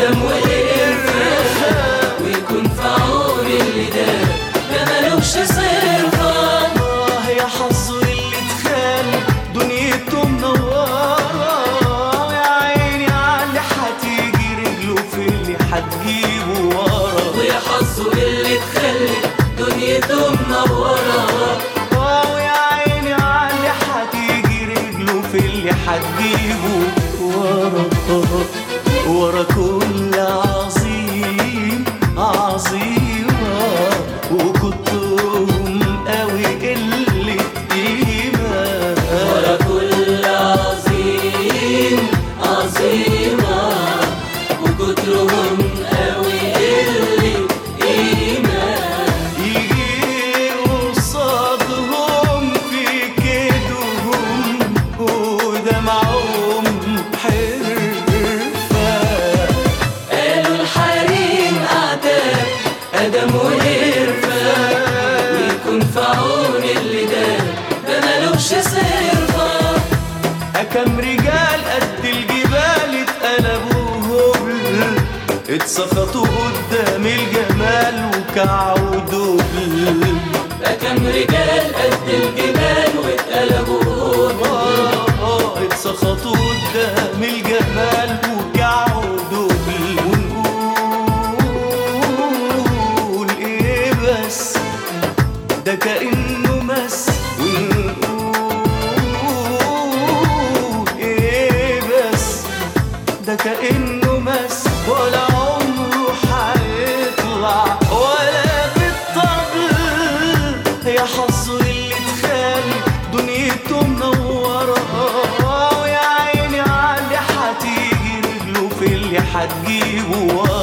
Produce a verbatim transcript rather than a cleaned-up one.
أدم وقرفان ويكون في عون اللي داب ده ملوش صرفة. آه يا حظه اللي اتخان دنيته منورة، ويا عيني عاللي هتيجي رجله في اللي هتجيبه ورا. ويا حظه اللي اتخلت دنيته منورة، ويا عيني عاللي هتيجي رجله في اللي هتجيبه ورا. ورا كل عظيم عظيمة وكترهم قوي قلة قيمة. ورا كل عظيم عظيمة وكترهم قوي قلة قيمة. يجي قصادهم في كيدهم ودمعهم حرفة. قالوا الحريم أعتاب أدم وقرفان ويكون في عون اللي داب ده ملوش صرفة. أكم رجال قد الجبال اتقلبوا هبل، اتسخطوا قدام الجمال وكعوا دبل. كم رجال قد الجبال واتقلبوا هبل، آه اتسخطوا قدام الجمال وكعوا دبل. ونقول ايه بس ده كأنه مس، ونقول ايه بس ده كأنه مس، ولا عمره هيطلع ولا بالطبل. يا حظه اللي اتخان دنيته منورة، ويا عيني عاللي هتيجي رجله في اللي هتجيبه ورا.